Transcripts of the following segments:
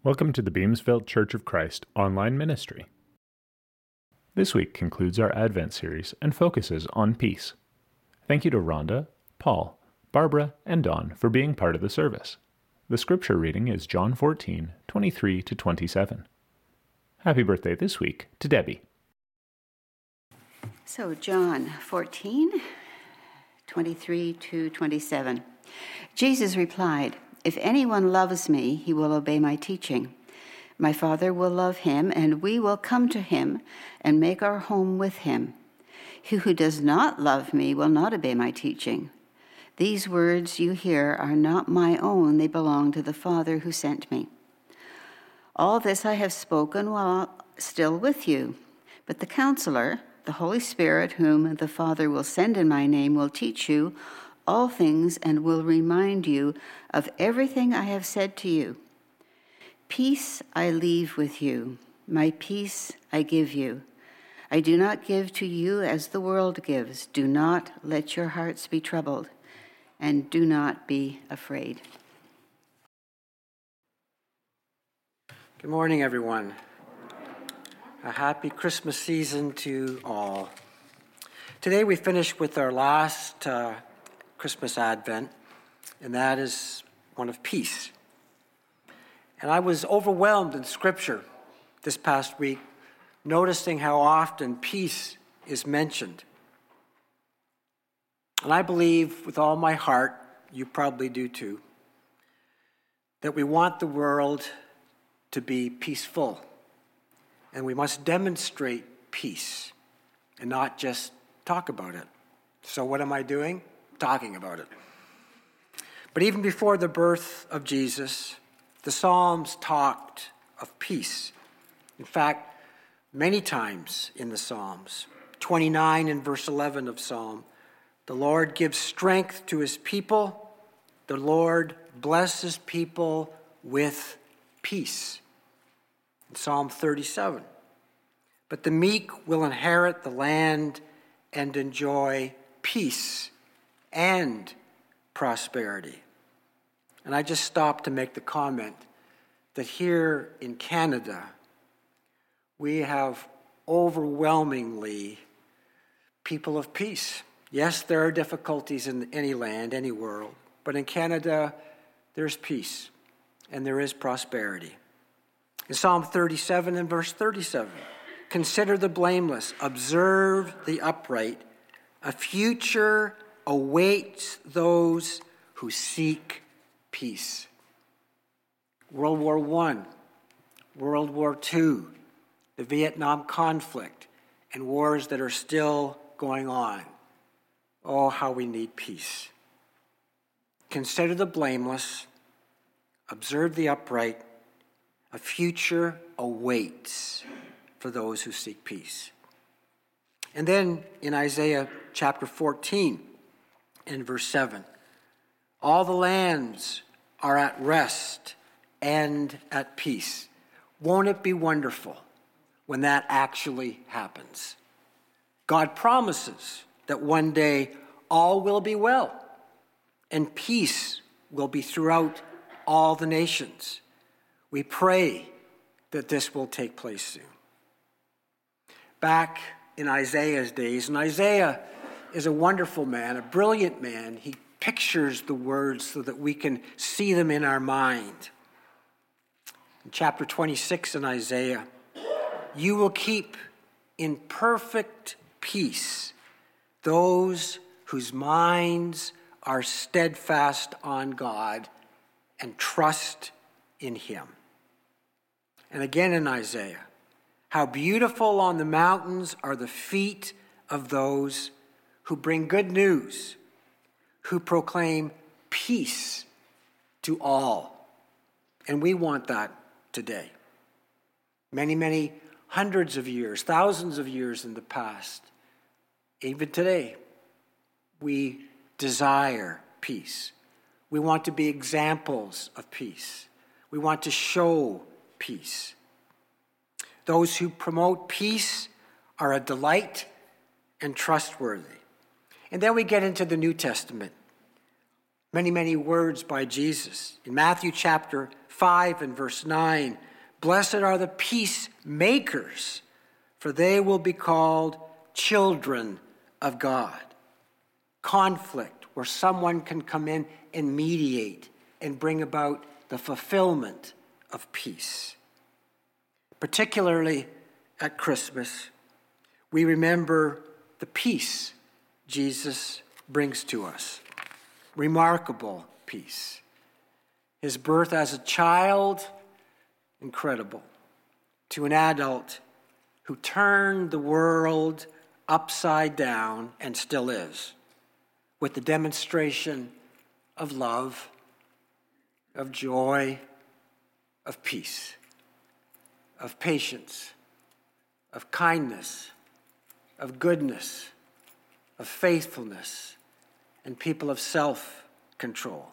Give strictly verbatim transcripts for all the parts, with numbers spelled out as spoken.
Welcome to the Beamsville Church of Christ online ministry. This week concludes our Advent series and focuses on peace. Thank you to Rhonda, Paul, Barbara, and Dawn for being part of the service. The scripture reading is John fourteen, twenty-three to twenty-seven. Happy birthday this week to Debbie. So John fourteen, twenty-three to twenty-seven. Jesus replied, "If anyone loves me, he will obey my teaching. My Father will love him, and we will come to him and make our home with him. He who does not love me will not obey my teaching. These words you hear are not my own, they belong to the Father who sent me. All this I have spoken while still with you, but the Counselor, the Holy Spirit, whom the Father will send in my name, will teach you all things and will remind you of everything I have said to you. Peace I leave with you, my peace I give you. I do not give to you as the world gives. Do not let your hearts be troubled, and do not be afraid." Good morning, everyone. A happy Christmas season to all. Today we finish with our last uh, Christmas Advent, and that is one of peace. And I was overwhelmed in Scripture this past week, noticing how often peace is mentioned. And I believe with all my heart, you probably do too, that we want the world to be peaceful. And we must demonstrate peace and not just talk about it. So what am I doing? Talking about it. But even before the birth of Jesus, the Psalms talked of peace. In fact, many times in the Psalms, twenty-nine and verse eleven of Psalm, the Lord gives strength to his people. The Lord blesses people with peace. In Psalm thirty-seven, but the meek will inherit the land and enjoy peace and prosperity. And I just stopped to make the comment that here in Canada, we have overwhelmingly people of peace. Yes, there are difficulties in any land, any world, but in Canada, there's peace and there is prosperity. In Psalm thirty-seven and verse thirty-seven, consider the blameless, observe the upright. A future awaits those who seek peace. World War One, World War Two, the Vietnam conflict, and wars that are still going on. Oh, how we need peace. Consider the blameless, observe the upright. A future awaits for those who seek peace. And then in Isaiah chapter fourteen and verse seven, all the lands are at rest and at peace. Won't it be wonderful when that actually happens? God promises that one day all will be well and peace will be throughout all the nations. We pray that this will take place soon. Back in Isaiah's days, and Isaiah is a wonderful man, a brilliant man. He pictures the words so that we can see them in our mind. In chapter twenty-six in Isaiah, you will keep in perfect peace those whose minds are steadfast on God and trust in him. And again in Isaiah, how beautiful on the mountains are the feet of those who bring good news, who proclaim peace to all. And we want that today. Many, many hundreds of years, thousands of years in the past, even today, we desire peace. We want to be examples of peace. We want to show peace. Those who promote peace are a delight and trustworthy. And then we get into the New Testament. Many, many words by Jesus. In Matthew chapter five and verse nine, blessed are the peacemakers, for they will be called children of God. Conflict, where someone can come in and mediate and bring about the fulfillment of peace. Particularly at Christmas, we remember the peace Jesus brings to us. Remarkable peace. His birth as a child, incredible. To an adult who turned the world upside down and still is, with the demonstration of love, of joy, of peace, of patience, of kindness, of goodness, of faithfulness, and people of self-control.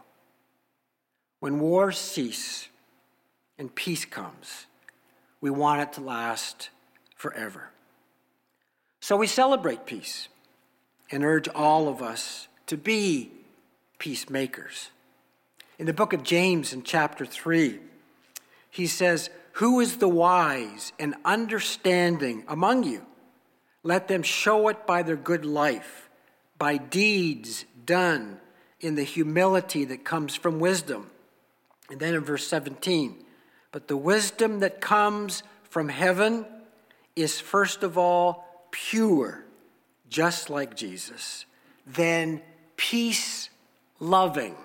When wars cease and peace comes, we want it to last forever. So we celebrate peace and urge all of us to be peacemakers. In the book of James, in chapter three, he says, "Who is the wise and understanding among you? Let them show it by their good life, by deeds done in the humility that comes from wisdom." And then in verse seventeen, "But the wisdom that comes from heaven is first of all pure, just like Jesus, then peace-loving,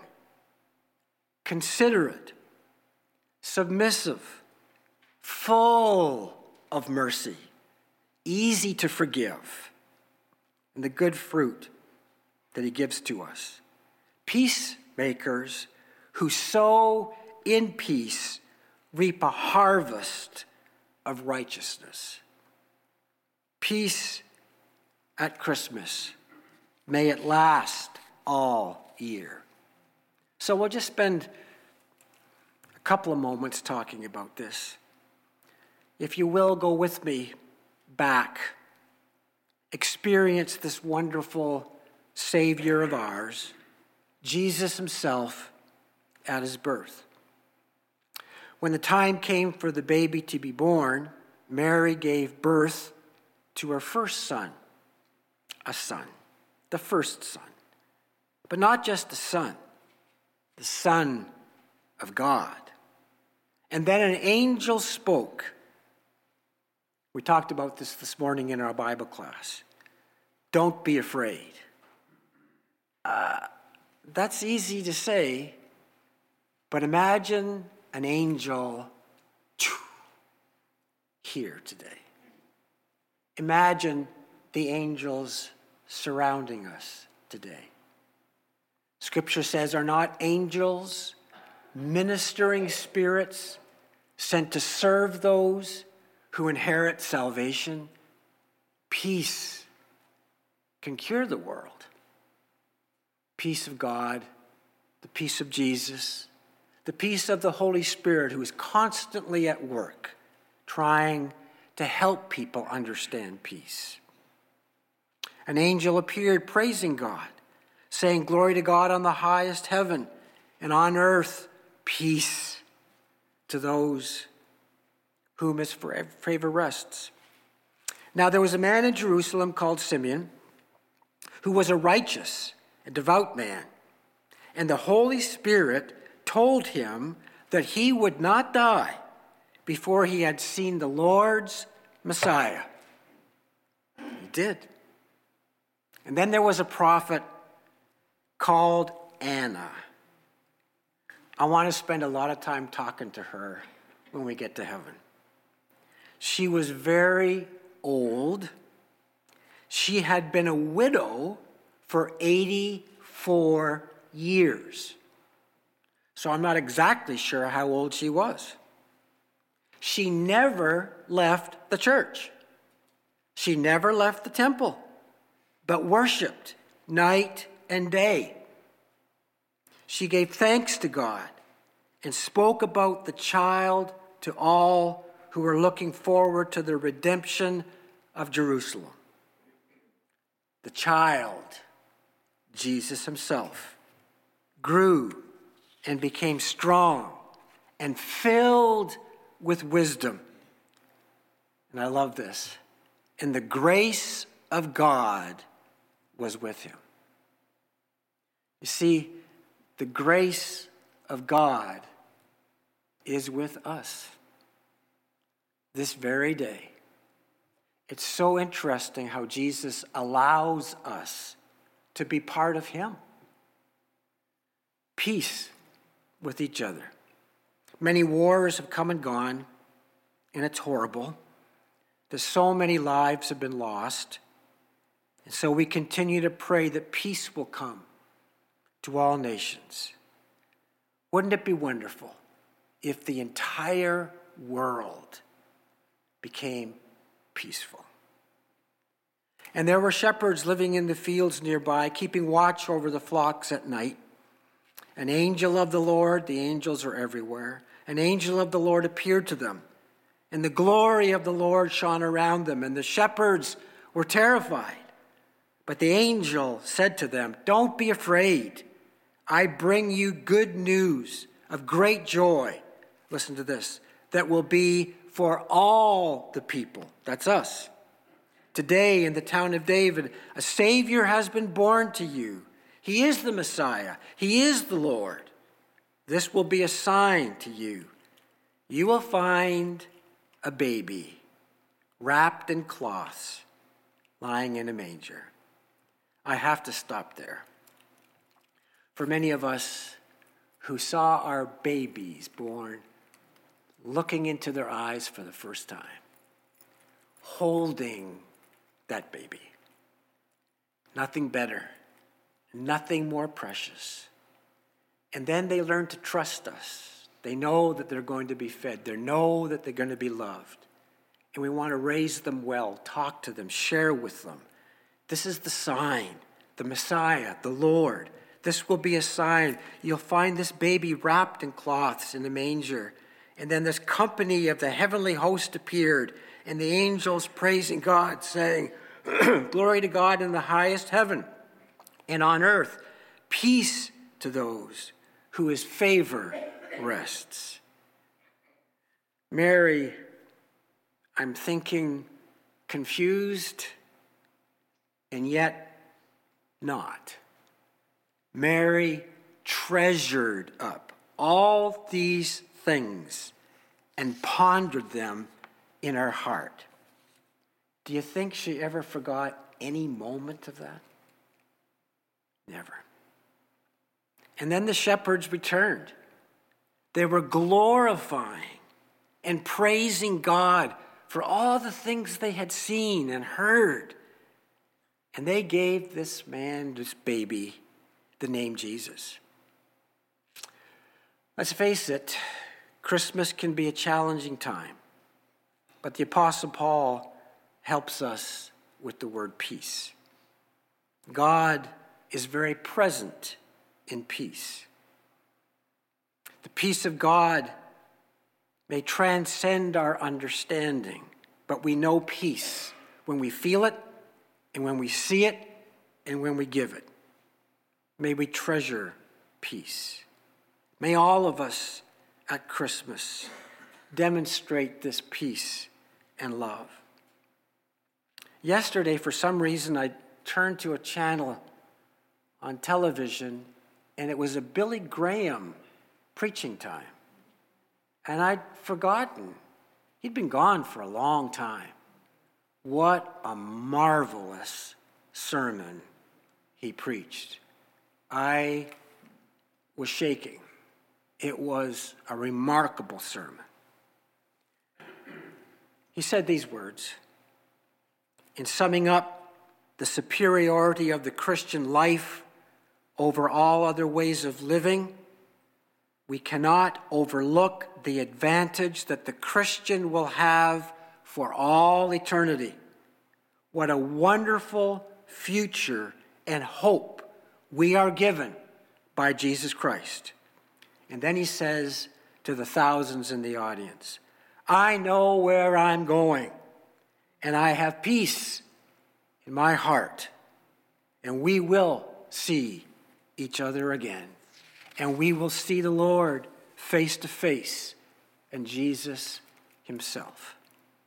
considerate, submissive, full of mercy, easy to forgive, and the good fruit that he gives to us. Peacemakers who sow in peace reap a harvest of righteousness." Peace at Christmas. May it last all year. So we'll just spend a couple of moments talking about this. If you will, go with me back. Experience this wonderful Savior of ours, Jesus himself, at his birth. When the time came for the baby to be born, Mary gave birth to her first son, a son, the first son. But not just the son, the Son of God. And then an angel spoke. We talked about this this morning in our Bible class. Don't be afraid. Uh, that's easy to say, but imagine an angel here today. Imagine the angels surrounding us today. Scripture says, are not angels ministering spirits sent to serve those who inherit salvation? Peace can cure the world. Peace of God, the peace of Jesus, the peace of the Holy Spirit who is constantly at work trying to help people understand peace. An angel appeared praising God, saying, "Glory to God on the highest heaven, and on earth peace to those whom his favor rests." Now there was a man in Jerusalem called Simeon, who was a righteous and devout man, and the Holy Spirit told him that he would not die before he had seen the Lord's Messiah. He did. And then there was a prophet called Anna. I want to spend a lot of time talking to her when we get to heaven. She was very old. She had been a widow for eighty-four years. So I'm not exactly sure how old she was. She never left the church. She never left the temple, but worshiped night and day. She gave thanks to God and spoke about the child to all who were looking forward to the redemption of Jerusalem. The child, Jesus himself, grew and became strong and filled with wisdom. And I love this. And the grace of God was with him. You see, the grace of God is with us this very day. It's so interesting how Jesus allows us to be part of him. Peace with each other. Many wars have come and gone, and it's horrible. There's so many lives have been lost. And so we continue to pray that peace will come to all nations. Wouldn't it be wonderful if the entire world became peaceful? And there were shepherds living in the fields nearby, keeping watch over the flocks at night. An angel of the Lord, the angels are everywhere, an angel of the Lord appeared to them, and the glory of the Lord shone around them, and the shepherds were terrified. But the angel said to them, "Don't be afraid. I bring you good news of great joy." Listen to this. "That will be for all the people." That's us. "Today in the town of David, a Savior has been born to you. He is the Messiah. He is the Lord. This will be a sign to you. You will find a baby wrapped in cloths, lying in a manger." I have to stop there. For many of us who saw our babies born, looking into their eyes for the first time, holding that baby, nothing better, nothing more precious. And then they learn to trust us. They know that they're going to be fed. They know that they're going to be loved. And we want to raise them well, talk to them, share with them. This is the sign, the Messiah, the Lord. This will be a sign. You'll find this baby wrapped in cloths in a manger. And then this company of the heavenly host appeared, and the angels praising God, saying, "Glory to God in the highest heaven, and on earth, peace to those who his favor rests." Mary, I'm thinking, confused and yet not. Mary treasured up all these things and pondered them in her heart. Do you think she ever forgot any moment of that? Never. And then the shepherds returned. They were glorifying and praising God for all the things they had seen and heard. And they gave this man, this baby, the name Jesus. Let's face it, Christmas can be a challenging time. But the Apostle Paul helps us with the word peace. God is very present in peace. The peace of God may transcend our understanding, but we know peace when we feel it, and when we see it, and when we give it. May we treasure peace. May all of us at Christmas demonstrate this peace and love. Yesterday, for some reason, I turned to a channel on television, and it was a Billy Graham preaching time. And I'd forgotten. He'd been gone for a long time. What a marvelous sermon he preached. I was shaking. It was a remarkable sermon. He said these words, in summing up the superiority of the Christian life over all other ways of living, we cannot overlook the advantage that the Christian will have for all eternity. What a wonderful future and hope we are given by Jesus Christ. And then he says to the thousands in the audience, I know where I'm going, and I have peace in my heart, and we will see each other again, and we will see the Lord face to face, and Jesus himself.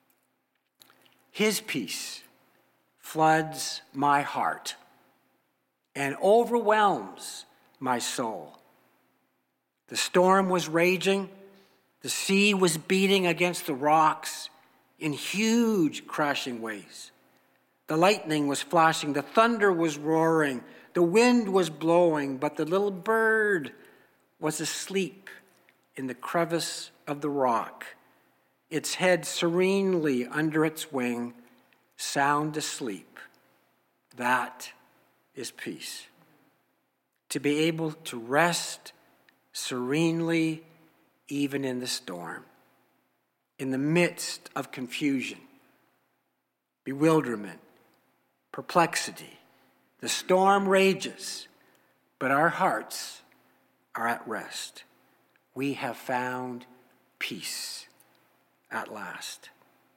His peace floods my heart and overwhelms my soul. The storm was raging. The sea was beating against the rocks in huge crashing waves. The lightning was flashing. The thunder was roaring. The wind was blowing, but the little bird was asleep in the crevice of the rock, its head serenely under its wing, sound asleep. That is peace. To be able to rest serenely even in the storm, in the midst of confusion, bewilderment, perplexity. The storm rages, but our hearts are at rest. We have found peace at last.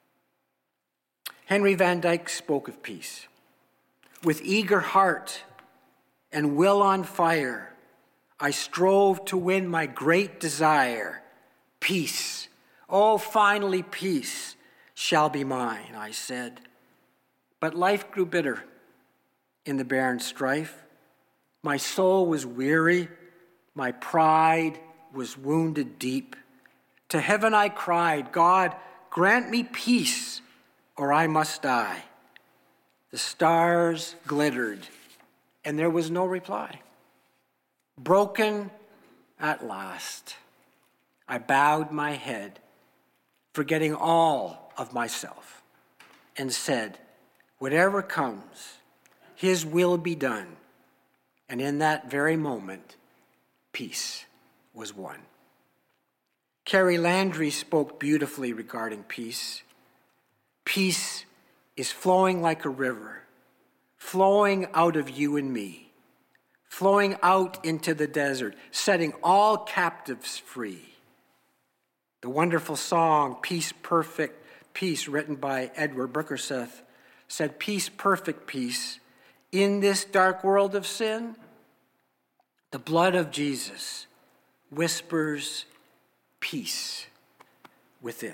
Henry Van Dyke spoke of peace. With eager heart and will on fire, I strove to win my great desire. Peace, oh, finally peace shall be mine, I said. But life grew bitter in the barren strife. My soul was weary, my pride was wounded deep. To heaven I cried, God, grant me peace, or I must die. The stars glittered, and there was no reply. Broken at last, I bowed my head, forgetting all of myself, and said, whatever comes, his will be done. And in that very moment, peace was won. Carrie Landry spoke beautifully regarding peace. Peace is flowing like a river, flowing out of you and me, flowing out into the desert, setting all captives free. The wonderful song, Peace, Perfect Peace, written by Edward Bickerseth, said, peace, perfect peace, in this dark world of sin, the blood of Jesus whispers peace within.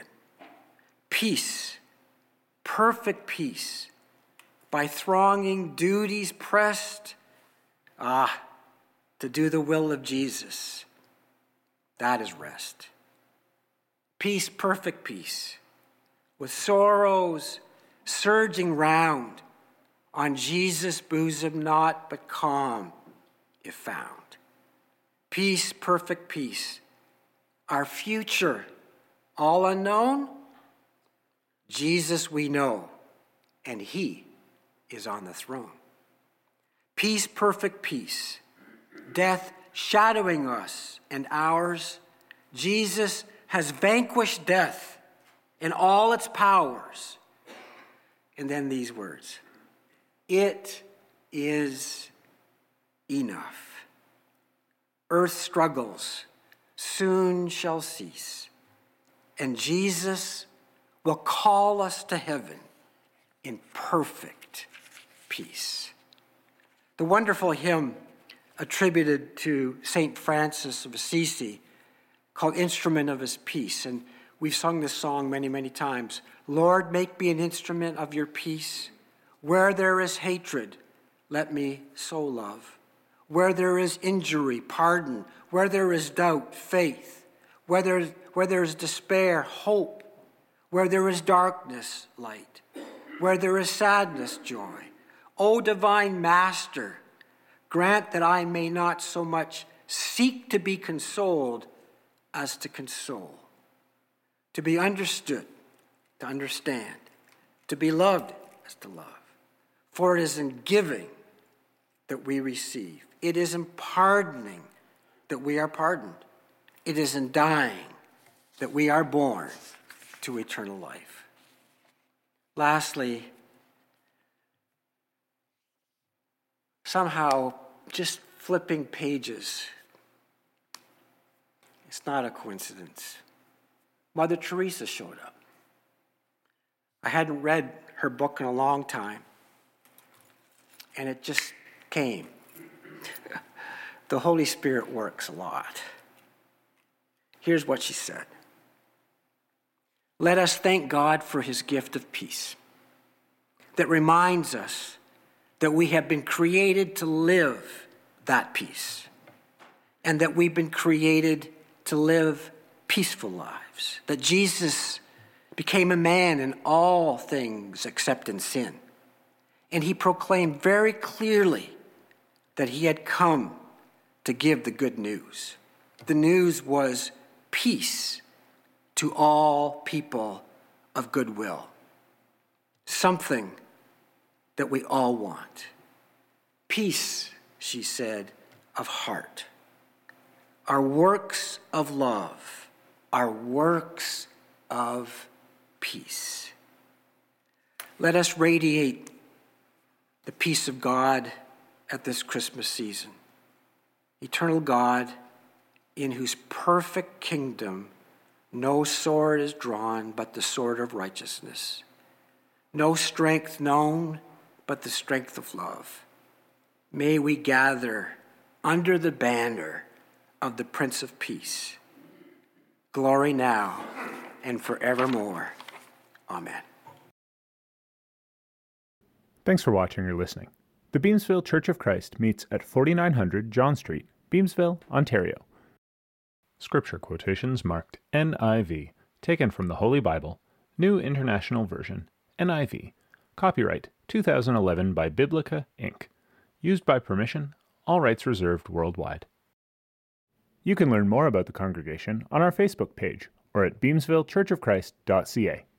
Peace, perfect peace, by thronging duties pressed, ah, to do the will of Jesus. That is rest. Peace, perfect peace, with sorrows surging round, on Jesus' bosom naught but calm, if found. Peace, perfect peace, our future all unknown, Jesus we know, and he is on the throne. Peace, perfect peace, death shadowing us and ours, Jesus has vanquished death in all its powers. And then these words, it is enough. Earth's struggles soon shall cease, and Jesus will call us to heaven in perfect peace. The wonderful hymn attributed to Saint Francis of Assisi called Instrument of His Peace, and we've sung this song many, many times. Lord, make me an instrument of your peace. Where there is hatred, let me so love. Where there is injury, pardon. Where there is doubt, faith. Where there, where there is despair, hope. Where there is darkness, light. Where there is sadness, joy. O divine Master, grant that I may not so much seek to be consoled as to console. To be understood, to understand. To be loved as to love. For it is in giving that we receive. It is in pardoning that we are pardoned. It is in dying that we are born to eternal life. Lastly, somehow just flipping pages, it's not a coincidence. Mother Teresa showed up. I hadn't read her book in a long time, and it just came. The Holy Spirit works a lot. Here's what she said. Let us thank God for his gift of peace that reminds us that we have been created to live that peace and that we've been created to live peaceful lives, that Jesus became a man in all things except in sin. And he proclaimed very clearly that he had come to give the good news. The news was peace to all people of goodwill, something that we all want. Peace, she said, of heart. Our works of love, our works of peace. Let us radiate the peace of God at this Christmas season. Eternal God, in whose perfect kingdom no sword is drawn but the sword of righteousness, no strength known but the strength of love. May we gather under the banner of the Prince of Peace. Glory now and forevermore. Amen. Thanks for watching or listening. The Beamsville Church of Christ meets at forty-nine hundred John Street, Beamsville, Ontario. Scripture quotations marked N I V, taken from the Holy Bible, New International Version, N I V. Copyright two thousand eleven by Biblica, Incorporated. Used by permission, all rights reserved worldwide. You can learn more about the congregation on our Facebook page or at beamsville church of christ dot c a.